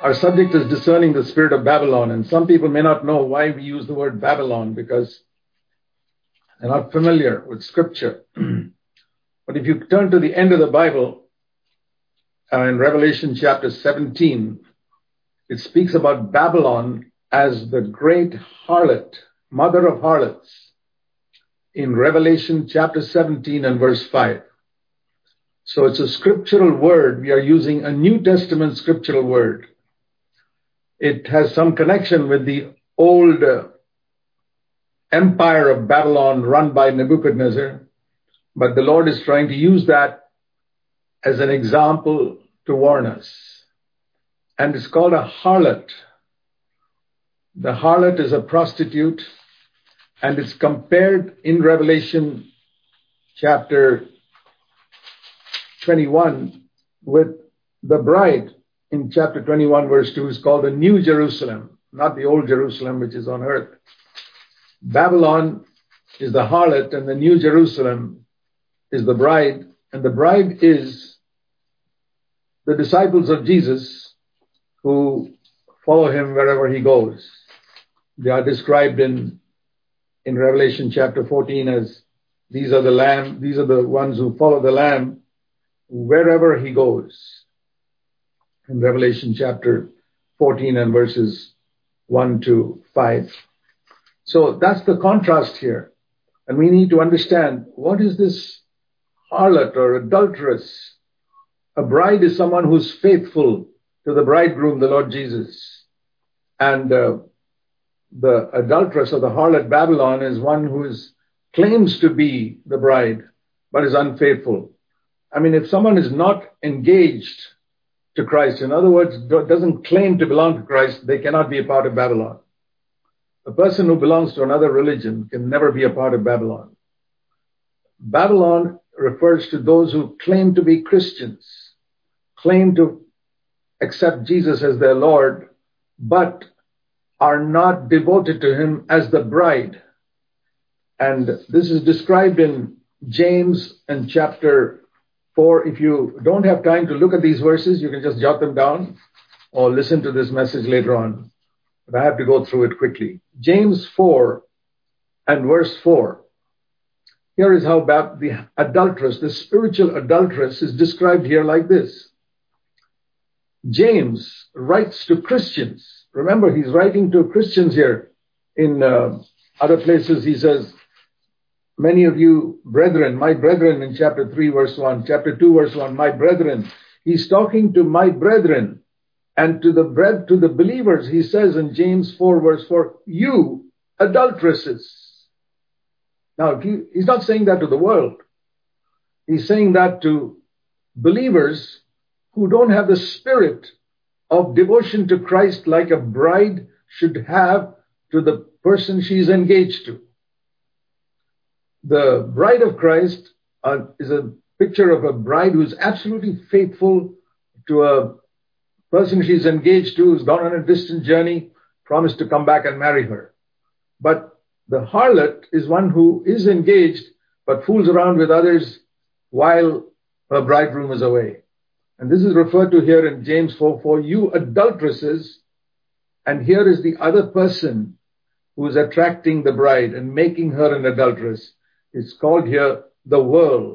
Our subject is discerning the spirit of Babylon, and some people may not know why we use the word Babylon because they're not familiar with scripture. But if you turn to the end of the Bible, in Revelation chapter 17, it speaks about Babylon as the great harlot, mother of harlots, in Revelation chapter 17 and verse 5. So it's a scriptural word. We are using a New Testament scriptural word. It has some connection with the old empire of Babylon run by Nebuchadnezzar, but the Lord is trying to use that as an example to warn us. And it's called a harlot. The harlot is a prostitute, and it's compared in Revelation chapter 21 with the bride. In chapter 21, verse 2, is called the New Jerusalem, not the old Jerusalem, which is on earth. Babylon is the harlot, and the New Jerusalem is the bride. And the bride is the disciples of Jesus who follow him wherever he goes. They are described in Revelation chapter 14 as these are the ones who follow the Lamb wherever he goes. In Revelation chapter 14 and verses 1 to 5. So that's the contrast here. And we need to understand, what is this harlot or adulteress? A bride is someone who's faithful to the bridegroom, the Lord Jesus. And the adulteress or the harlot Babylon is one who claims to be the bride, but is unfaithful. I mean, if someone is not engaged to Christ, in other words, doesn't claim to belong to Christ, they cannot be a part of Babylon. A person who belongs to another religion can never be a part of Babylon. Babylon refers to those who claim to be Christians, claim to accept Jesus as their Lord, but are not devoted to him as the bride. And this is described in James and chapter 4. If you don't have time to look at these verses, you can just jot them down or listen to this message later on. But I have to go through it quickly. James 4 and verse 4. Here is how the adulteress, the spiritual adulteress, is described here like this. James writes to Christians. Remember, he's writing to Christians here. In other places, he says, many of you brethren, my brethren in chapter 3 verse 1, chapter 2 verse 1, my brethren. He's talking to my brethren, and to the believers, he says in James 4 verse 4, you adulteresses. Now, he's not saying that to the world. He's saying that to believers who don't have the spirit of devotion to Christ like a bride should have to the person she's engaged to. The bride of Christ is a picture of a bride who's absolutely faithful to a person she's engaged to, who's gone on a distant journey, promised to come back and marry her. But the harlot is one who is engaged but fools around with others while her bridegroom is away. And this is referred to here in James 4:4, you adulteresses. And here is the other person who is attracting the bride and making her an adulteress. It's called here the world.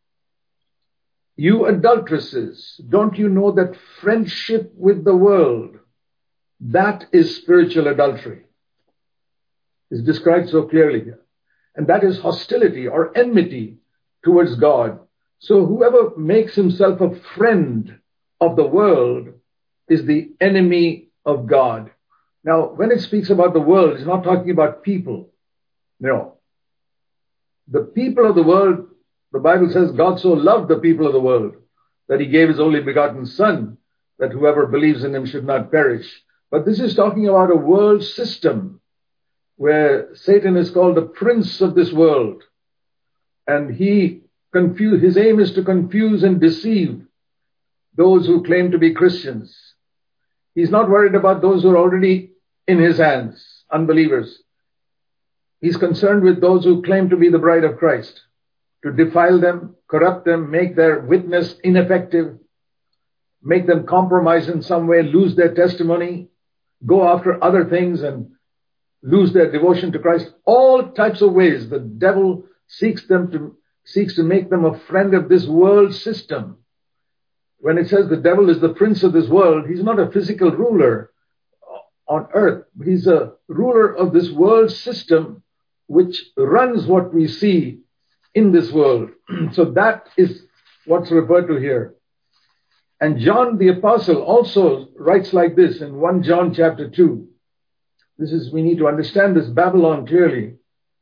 You adulteresses, don't you know that friendship with the world, that is spiritual adultery? It's described so clearly here. And that is hostility or enmity towards God. So whoever makes himself a friend of the world is the enemy of God. Now, when it speaks about the world, it's not talking about people. No. The people of the world, the Bible says God so loved the people of the world that he gave his only begotten Son, that whoever believes in him should not perish. But this is talking about a world system where Satan is called the prince of this world. And his aim is to confuse and deceive those who claim to be Christians. He's not worried about those who are already in his hands, unbelievers. He's concerned with those who claim to be the bride of Christ, to defile them, corrupt them, make their witness ineffective. make them compromise in some way, lose their testimony, go after other things and lose their devotion to Christ. All types of ways the devil seeks to make them a friend of this world system. When it says the devil is the prince of this world, he's not a physical ruler on earth. He's a ruler of this world system which runs what we see in this world. So that is what's referred to here. And John the Apostle also writes like this in 1 John chapter 2. We need to understand this Babylon clearly.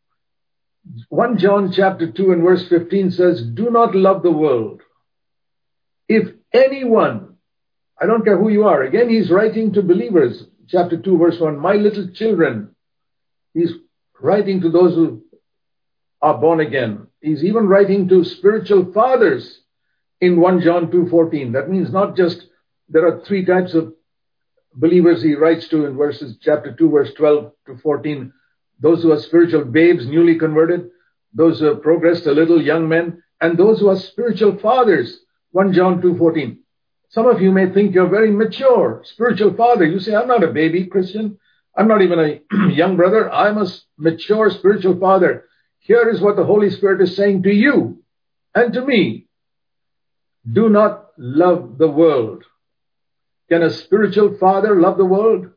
1 John chapter 2 and verse 15 says, do not love the world. If anyone, I don't care who you are, again he's writing to believers, chapter 2 verse 1, my little children, he's writing to those who are born again. He's even writing to spiritual fathers in 1 John 2:14. That means not just there are three types of believers he writes to in chapter 2 verse 12 to 14. Those who are spiritual babes, newly converted, those who have progressed a little, young men, and those who are spiritual fathers, 1 John 2:14. Some of you may think you're very mature, spiritual father. You say, I'm not a baby Christian. I'm not even a young brother. I'm a mature spiritual father. Here is what the Holy Spirit is saying to you and to me. Do not love the world. Can a spiritual father love the world?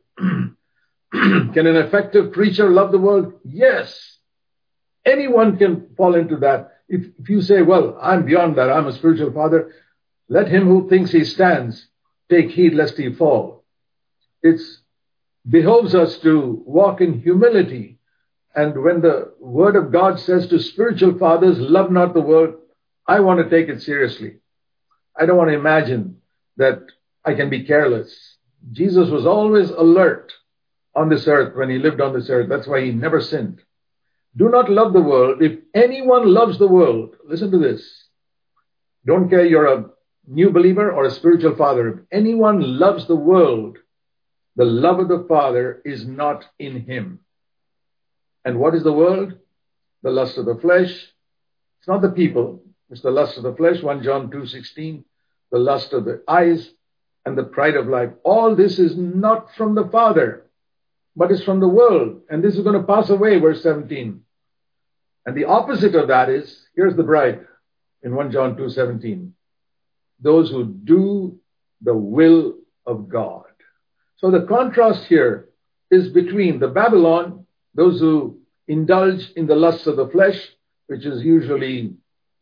Can an effective preacher love the world? Yes. Anyone can fall into that. If you say, well, I'm beyond that, I'm a spiritual father, let him who thinks he stands take heed lest he fall. It behoves us to walk in humility. And when the word of God says to spiritual fathers, love not the world, I want to take it seriously. I don't want to imagine that I can be careless. Jesus was always alert on this earth when he lived on this earth. That's why he never sinned. Do not love the world. If anyone loves the world, listen to this. Don't care you're a new believer or a spiritual father. If anyone loves the world, the love of the Father is not in him. And what is the world? The lust of the flesh. It's not the people. It's the lust of the flesh, 1 John 2:16. The lust of the eyes and the pride of life. All this is not from the Father, but is from the world. And this is going to pass away, verse 17. And the opposite of that is, here's the bride in 1 John 2:17. Those who do the will of God. So the contrast here is between the Babylon, those who indulge in the lusts of the flesh, which is usually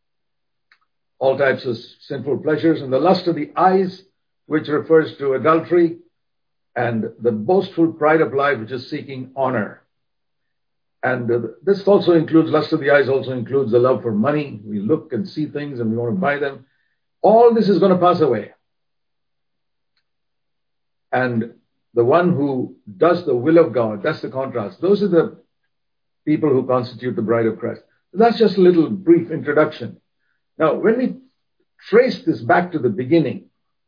all types of sinful pleasures, and the lust of the eyes, which refers to adultery, and the boastful pride of life, which is seeking honor. And this also includes, lust of the eyes also includes the love for money. We look and see things and we want to buy them. All this is going to pass away. And the one who does the will of God, that's the contrast. Those are the people who constitute the bride of Christ. That's just a little brief introduction. Now, when we trace this back to the beginning,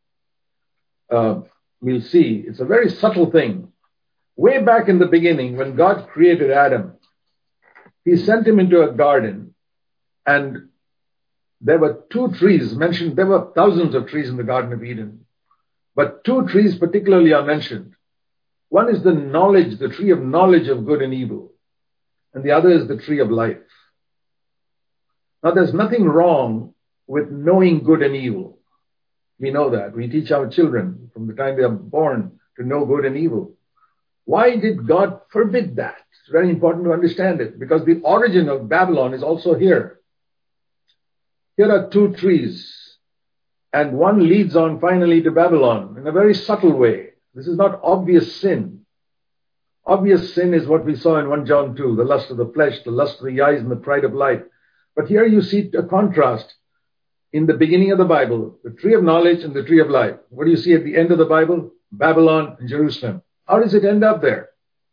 we'll see it's a very subtle thing. Way back in the beginning, when God created Adam, he sent him into a garden, and there were two trees mentioned. There were thousands of trees in the Garden of Eden, but two trees particularly are mentioned. One is the tree of knowledge of good and evil, and the other is the tree of life. Now, there's nothing wrong with knowing good and evil. We know that. We teach our children from the time they are born to know good and evil. Why did God forbid that? It's very important to understand it, because the origin of Babylon is also here. Here are two trees, and one leads on finally to Babylon in a very subtle way. This is not obvious sin. Obvious sin is what we saw in 1 John 2, the lust of the flesh, the lust of the eyes, and the pride of life. But here you see a contrast. In the beginning of the Bible, the tree of knowledge and the tree of life. What do you see at the end of the Bible? Babylon and Jerusalem. How does it end up there?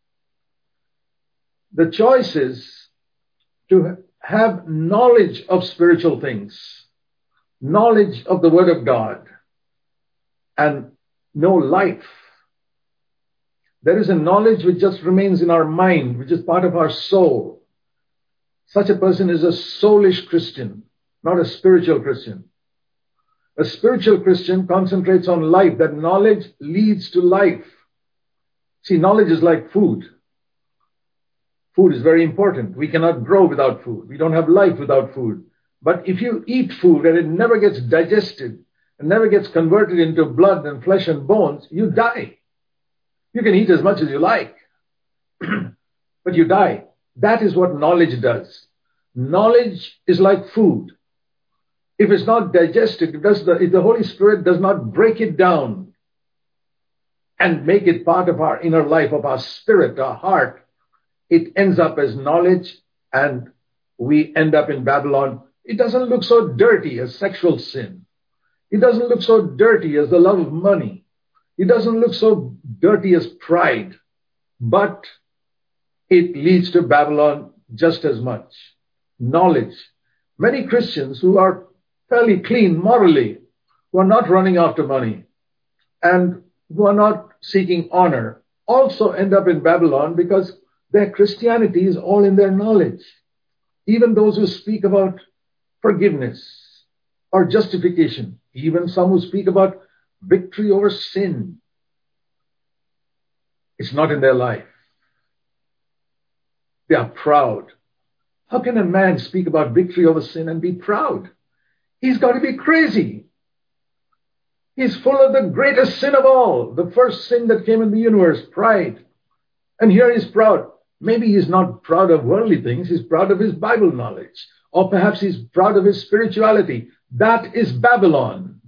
The choice is to have knowledge of spiritual things, knowledge of the Word of God, and know life. There is a knowledge which just remains in our mind, which is part of our soul. Such a person is a soulish Christian, not a spiritual Christian. A spiritual Christian concentrates on life, that knowledge leads to life. See, knowledge is like food. Food is very important. We cannot grow without food. We don't have life without food. But if you eat food and it never gets digested, and never gets converted into blood and flesh and bones, you die. You can eat as much as you like, but you die. That is what knowledge does. Knowledge is like food. If it's not digested, if the Holy Spirit does not break it down and make it part of our inner life, of our spirit, our heart, it ends up as knowledge and we end up in Babylon. It doesn't look so dirty as sexual sin. It doesn't look so dirty as the love of money. It doesn't look so dirty as pride. But it leads to Babylon just as much. Knowledge. Many Christians who are fairly clean morally, who are not running after money, and who are not seeking honor, also end up in Babylon because their Christianity is all in their knowledge. Even those who speak about forgiveness or justification, even some who speak about victory over sin, it's not in their life. They are proud. How can a man speak about victory over sin and be proud? He's got to be crazy. He's full of the greatest sin of all, the first sin that came in the universe, pride. And here he's proud. Maybe he's not proud of worldly things, he's proud of his Bible knowledge. Or perhaps he's proud of his spirituality. That is Babylon.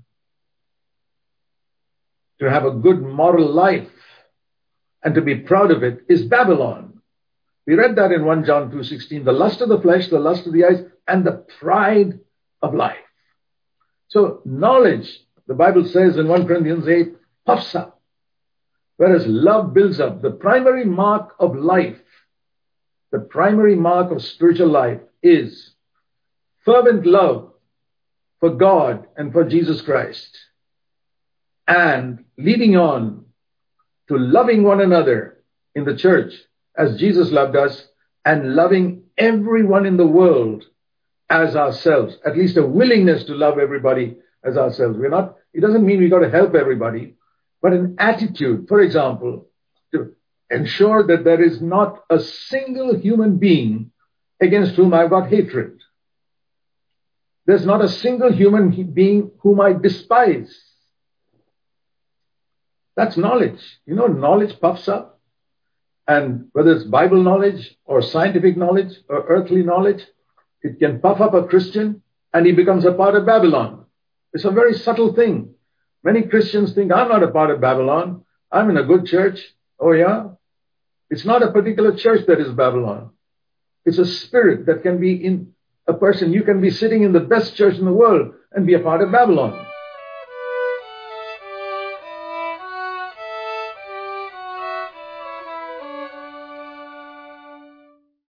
To have a good moral life and to be proud of it is Babylon. We read that in 1 John 2:16, the lust of the flesh, the lust of the eyes, and the pride of life. So knowledge, the Bible says in 1 Corinthians 8, puffs up, whereas love builds up. The primary mark of life, the primary mark of spiritual life is fervent love for God and for Jesus Christ, and leading on to loving one another in the church as Jesus loved us, and loving everyone in the world as ourselves, at least a willingness to love everybody as ourselves. It doesn't mean we got to help everybody, but an attitude, for example, to ensure that there is not a single human being against whom I've got hatred. There's not a single human being whom I despise. That's knowledge. You know, knowledge puffs up. And whether it's Bible knowledge or scientific knowledge or earthly knowledge, it can puff up a Christian and he becomes a part of Babylon. It's a very subtle thing. Many Christians think, I'm not a part of Babylon. I'm in a good church. Oh yeah? It's not a particular church that is Babylon. It's a spirit that can be in a person. You can be sitting in the best church in the world and be a part of Babylon.